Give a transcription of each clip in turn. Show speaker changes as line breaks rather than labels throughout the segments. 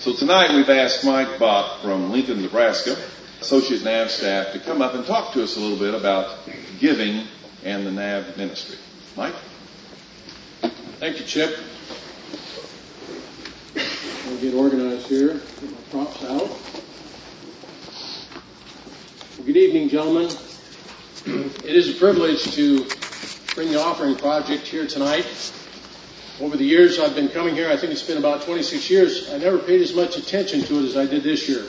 So tonight we've asked Mike Bott from Lincoln, Nebraska, Associate NAV staff, to come up and talk to us a little bit about giving and the NAV ministry. Mike?
Thank you, Chip. I'll get organized here, get my props out. Well, good evening, gentlemen. It is a privilege to bring the offering project here tonight. Over the years I've been coming here, I think it's been about 26 years, I never paid as much attention to it as I did this year.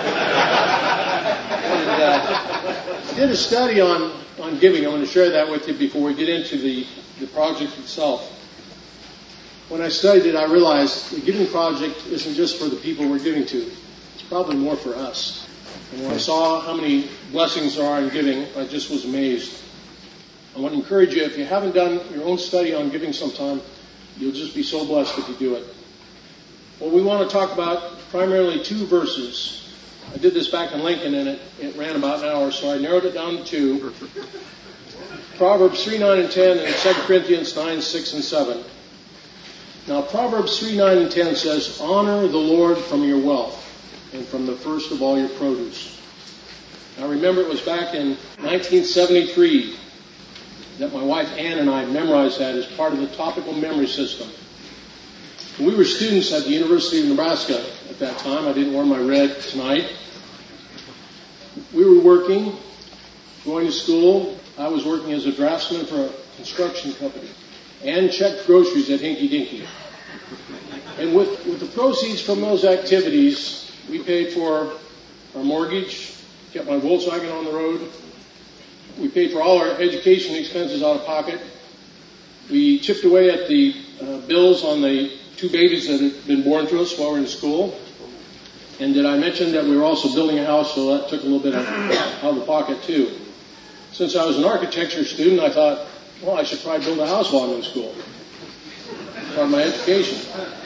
I did a study on giving. I'm going to share that with you before we get into the project itself. When I studied it, I realized the giving project isn't just for the people we're giving to. It's probably more for us. And when I saw how many blessings there are in giving, I just was amazed. I want to encourage you, if you haven't done your own study on giving sometime, you'll just be so blessed if you do it. Well, we want to talk about primarily two verses. I did this back in Lincoln, and it ran about an hour, so I narrowed it down to two. Proverbs 3, 9, and 10, and 2 Corinthians 9, 6, and 7. Now, Proverbs 3, 9, and 10 says, "Honor the Lord from your wealth, and from the first of all your produce." Now, remember, it was back in 1973 that my wife Ann and I memorized that as part of the topical memory system. When we were students at the University of Nebraska at that time, I didn't wear my red tonight. We were working, going to school. I was working as a draftsman for a construction company and checked groceries at Hinky Dinky. And with the proceeds from those activities, we paid for our mortgage, kept my Volkswagen on the road. We paid for all our education expenses out of pocket. We chipped away at the bills on the two babies that had been born to us while we were in school. And did I mention that we were also building a house, so that took a little bit out of the pocket too. Since I was an architecture student, I thought, well, I should probably build a house while I'm in school. Part of my education.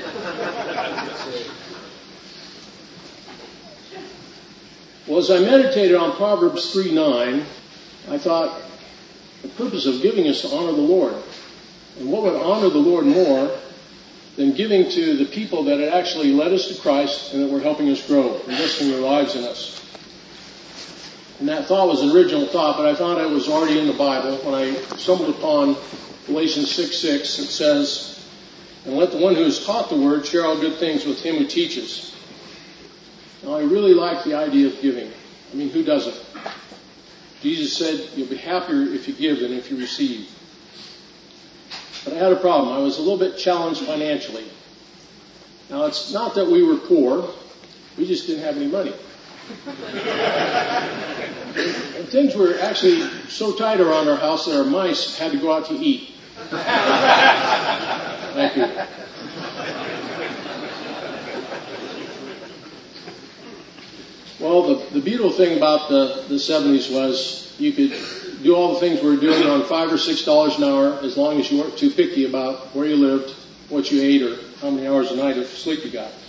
Well, as I meditated on Proverbs 3:9, I thought the purpose of giving is to honor the Lord. And what would honor the Lord more than giving to the people that had actually led us to Christ and that were helping us grow, investing their lives in us? And that thought was an original thought, but I found it was already in the Bible when I stumbled upon Galatians 6:6. It says, "And let the one who is taught the word share all good things with him who teaches." Now, I really like the idea of giving. I mean, who doesn't? Jesus said, "You'll be happier if you give than if you receive." But I had a problem. I was a little bit challenged financially. Now, it's not that we were poor. We just didn't have any money. And things were actually so tight around our house that our mice had to go out to eat. Thank you. Well, the beautiful thing about the 70s was you could do all the things we were doing on $5 or $6 an hour as long as you weren't too picky about where you lived, what you ate, or how many hours a night of sleep you got.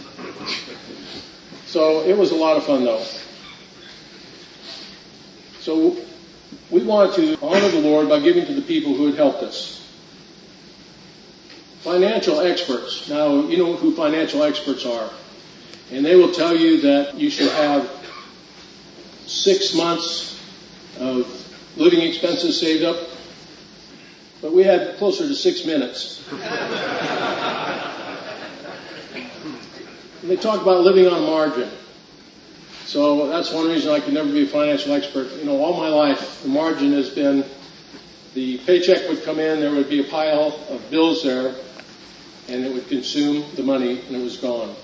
So it was a lot of fun, though. So we wanted to honor the Lord by giving to the people who had helped us. Financial experts. Now, you know who financial experts are. And they will tell you that you should have 6 months of living expenses saved up. But we had closer to 6 minutes. And they talk about living on margin. So that's one reason I could never be a financial expert. You know, all my life, the margin has been the paycheck would come in, there would be a pile of bills there, and it would consume the money, and it was gone.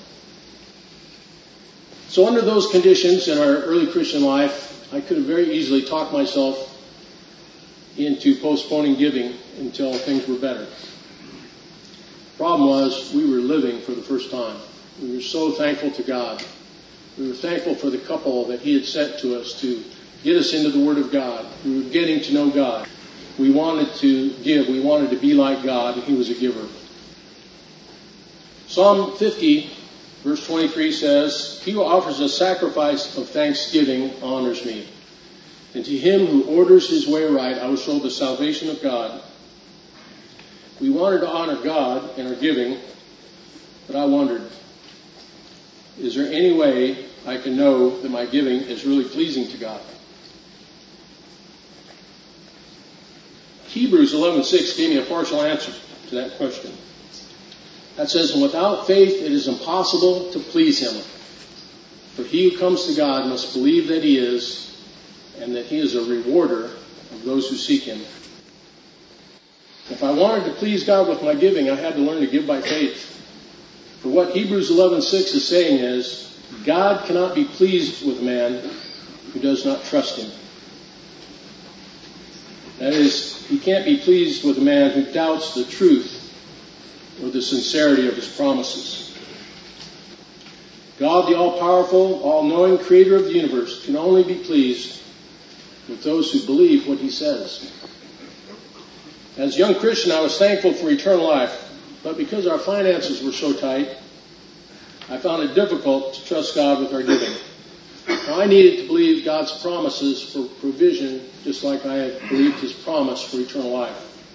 So under those conditions in our early Christian life, I could have very easily talked myself into postponing giving until things were better. Problem was, we were living for the first time. We were so thankful to God. We were thankful for the couple that He had sent to us to get us into the Word of God. We were getting to know God. We wanted to give. We wanted to be like God, and He was a giver. Psalm 50, verse 23 says, "He who offers a sacrifice of thanksgiving honors me. And to him who orders his way right, I will show the salvation of God." We wanted to honor God in our giving, but I wondered, is there any way I can know that my giving is really pleasing to God? Hebrews 11:6 gave me a partial answer to that question. That says, "And without faith it is impossible to please Him. For he who comes to God must believe that He is, and that He is a rewarder of those who seek Him." If I wanted to please God with my giving, I had to learn to give by faith. For what Hebrews 11:6 is saying is, God cannot be pleased with a man who does not trust Him. That is, He can't be pleased with a man who doubts the truth or the sincerity of His promises. God, the all-powerful, all-knowing creator of the universe, can only be pleased with those who believe what He says. As a young Christian, I was thankful for eternal life, but because our finances were so tight, I found it difficult to trust God with our giving. Now, I needed to believe God's promises for provision, just like I had believed His promise for eternal life.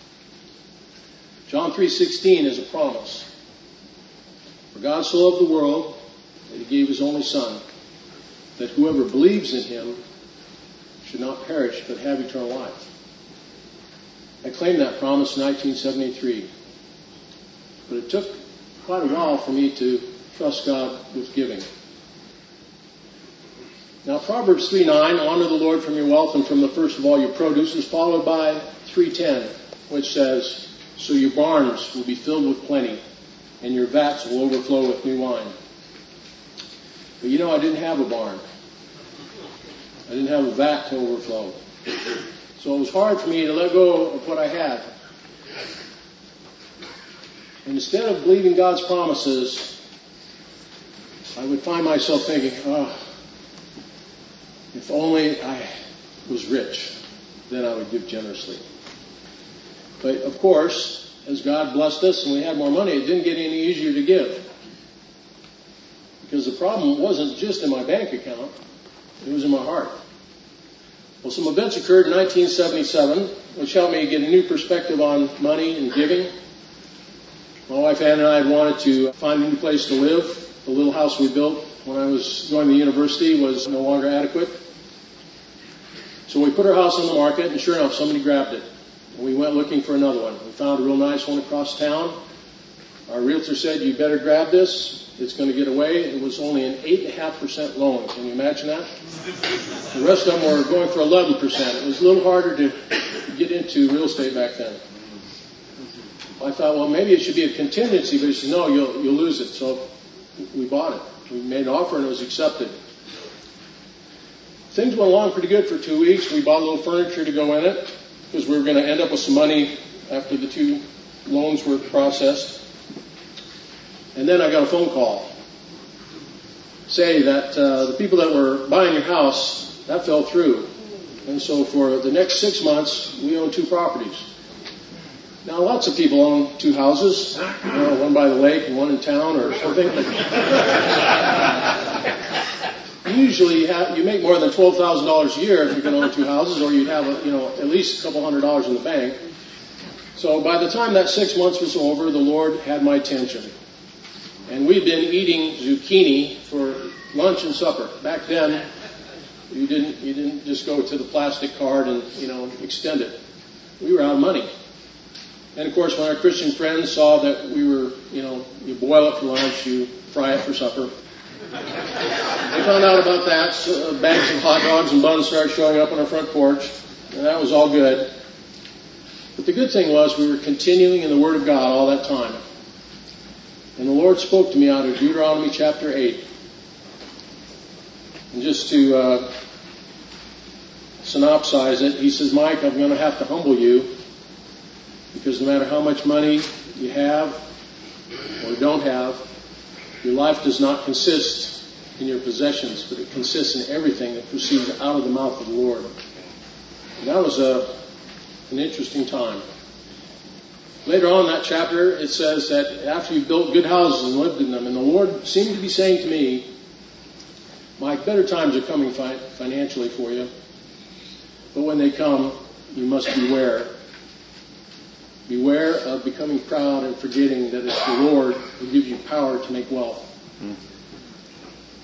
John 3:16 is a promise. For God so loved the world that He gave His only Son, that whoever believes in Him should not perish but have eternal life. I claimed that promise in 1973. But it took quite a while for me to trust God with giving. Now, Proverbs 3:9, "Honor the Lord from your wealth and from the first of all your produce," is followed by 3:10, which says, "So your barns will be filled with plenty, and your vats will overflow with new wine." But you know, I didn't have a barn. I didn't have a vat to overflow. So it was hard for me to let go of what I had. And instead of believing God's promises, I would find myself thinking, if only I was rich, then I would give generously. But of course, as God blessed us and we had more money, it didn't get any easier to give. Because the problem wasn't just in my bank account, it was in my heart. Well, some events occurred in 1977, which helped me get a new perspective on money and giving. My wife Ann and I had wanted to find a new place to live. The little house we built when I was going to university was no longer adequate. So we put our house on the market, and sure enough, somebody grabbed it. And we went looking for another one. We found a real nice one across town. Our realtor said, "You better grab this. It's going to get away." It was only an 8.5% loan. Can you imagine that? The rest of them were going for 11%. It was a little harder to get into real estate back then. I thought, well, maybe it should be a contingency, but he said, "No, you'll lose it." So we bought it. We made an offer and it was accepted. Things went along pretty good for 2 weeks. We bought a little furniture to go in it because we were going to end up with some money after the 2 loans were processed. And then I got a phone call say that the people that were buying your house, that fell through. And so for the next 6 months, we own 2 properties. Now, lots of people own 2 houses, one by the lake and one in town or something. Usually, you make more than $12,000 a year if you're going to own 2 houses, or you'd have at least a couple $100 in the bank. So by the time that 6 months was over, the Lord had my attention, and we'd been eating zucchini for lunch and supper. Back then, you didn't just go to the plastic card and extend it. We were out of money. And of course, when our Christian friends saw that we were, you boil it for lunch, you fry it for supper. They found out about that. So bags of hot dogs and buns started showing up on our front porch. And that was all good. But the good thing was we were continuing in the Word of God all that time. And the Lord spoke to me out of Deuteronomy chapter 8. And just to synopsize it, He says, "Mike, I'm going to have to humble you. Because no matter how much money you have or don't have, your life does not consist in your possessions, but it consists in everything that proceeds out of the mouth of the Lord." And that was an interesting time. Later on in that chapter, it says that after you've built good houses and lived in them, and the Lord seemed to be saying to me, "Mike, better times are coming financially for you, but when they come, you must beware. Beware of becoming proud and forgetting that it's the Lord who gives you power to make wealth."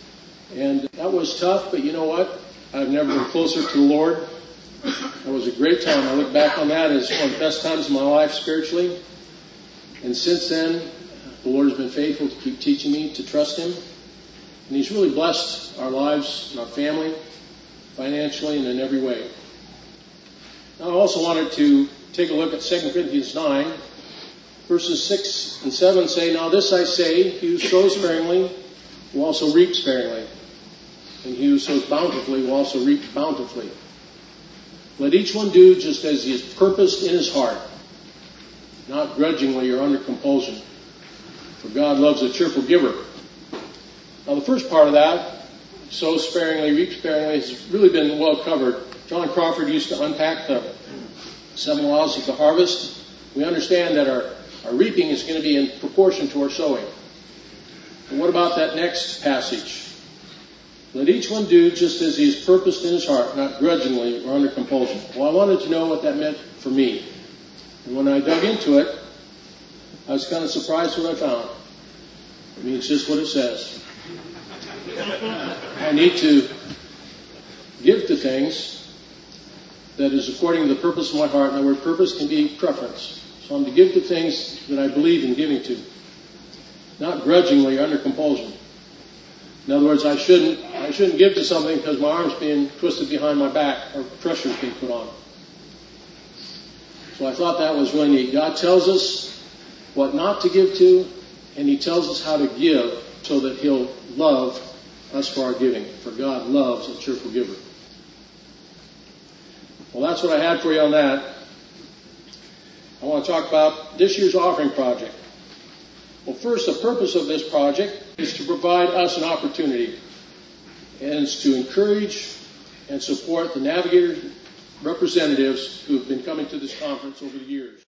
And that was tough, but you know what? I've never been closer to the Lord. That was a great time. I look back on that as one of the best times of my life spiritually. And since then, the Lord has been faithful to keep teaching me to trust Him. And He's really blessed our lives and our family, financially and in every way. Now, I also wanted to take a look at 2 Corinthians 9, verses 6 and 7 say, "Now this I say, he who sows sparingly will also reap sparingly, and he who sows bountifully will also reap bountifully. Let each one do just as he has purposed in his heart, not grudgingly or under compulsion, for God loves a cheerful giver." Now the first part of that, sow sparingly, reap sparingly, has really been well covered. John Crawford used to unpack the 7 laws of the harvest. We understand that our reaping is going to be in proportion to our sowing. And what about that next passage? Let each one do just as he has purposed in his heart, not grudgingly or under compulsion. Well, I wanted to know what that meant for me. And when I dug into it, I was kind of surprised what I found. I mean, it's just what it says. I need to give to things that is according to the purpose of my heart. And the word purpose can be preference. So I'm to give to things that I believe in giving to, not grudgingly or under compulsion. In other words, I shouldn't give to something because my arm's being twisted behind my back or pressure's being put on. So I thought that was really neat. God tells us what not to give to, and He tells us how to give so that He'll love us for our giving. For God loves a cheerful giver. Well, that's what I had for you on that. I want to talk about this year's offering project. Well, first, the purpose of this project is to provide us an opportunity, and it's to encourage and support the Navigator representatives who have been coming to this conference over the years.